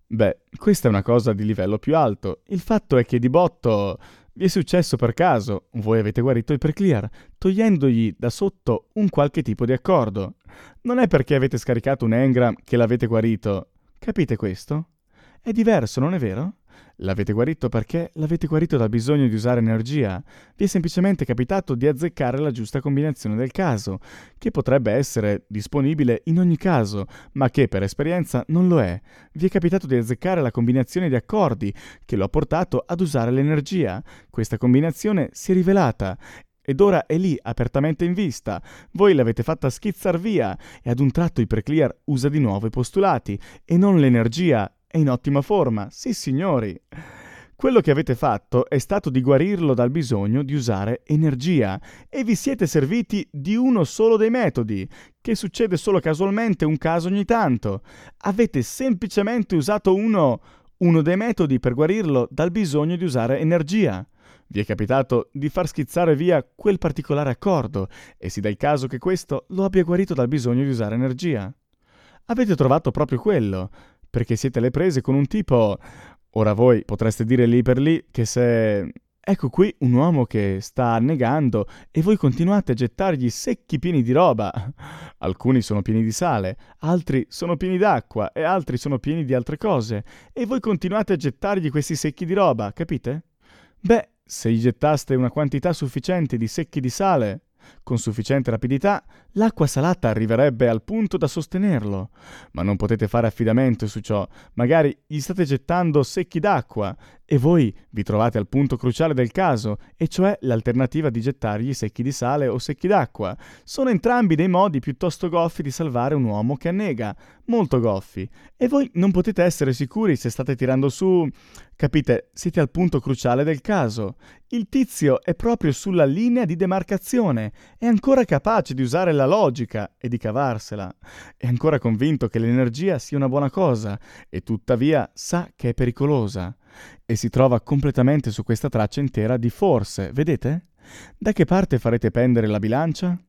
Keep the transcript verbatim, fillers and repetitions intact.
Beh, questa è una cosa di livello più alto. Il fatto è che di botto vi è successo per caso, voi avete guarito Hyperclear, togliendogli da sotto un qualche tipo di accordo. Non è perché avete scaricato un engram che l'avete guarito. Capite questo? È diverso, non è vero? L'avete guarito perché l'avete guarito dal bisogno di usare energia. Vi è semplicemente capitato di azzeccare la giusta combinazione del caso, che potrebbe essere disponibile in ogni caso, ma che per esperienza non lo è. Vi è capitato di azzeccare la combinazione di accordi che lo ha portato ad usare l'energia. Questa combinazione si è rivelata ed ora è lì, apertamente in vista. Voi l'avete fatta schizzar via e ad un tratto Hyperclear usa di nuovo i postulati e non l'energia. È in ottima forma, sì signori. Quello che avete fatto è stato di guarirlo dal bisogno di usare energia e vi siete serviti di uno solo dei metodi, che succede solo casualmente un caso ogni tanto. Avete semplicemente usato uno, uno dei metodi per guarirlo dal bisogno di usare energia. Vi è capitato di far schizzare via quel particolare accordo e si dà il caso che questo lo abbia guarito dal bisogno di usare energia. Avete trovato proprio quello, perché siete alle prese con un tipo. Ora voi potreste dire lì per lì che se. Ecco qui un uomo che sta annegando e voi continuate a gettargli secchi pieni di roba. Alcuni sono pieni di sale, altri sono pieni d'acqua e altri sono pieni di altre cose. E voi continuate a gettargli questi secchi di roba, capite? Beh, se gli gettaste una quantità sufficiente di secchi di sale, con sufficiente rapidità, l'acqua salata arriverebbe al punto da sostenerlo. Ma non potete fare affidamento su ciò. Magari gli state gettando secchi d'acqua e voi vi trovate al punto cruciale del caso, e cioè l'alternativa di gettargli secchi di sale o secchi d'acqua. Sono entrambi dei modi piuttosto goffi di salvare un uomo che annega, molto goffi. E voi non potete essere sicuri se state tirando su. Capite, siete al punto cruciale del caso. Il tizio è proprio sulla linea di demarcazione, è ancora capace di usare la logica e di cavarsela. È ancora convinto che l'energia sia una buona cosa e tuttavia sa che è pericolosa. E si trova completamente su questa traccia intera di forse, vedete? Da che parte farete pendere la bilancia?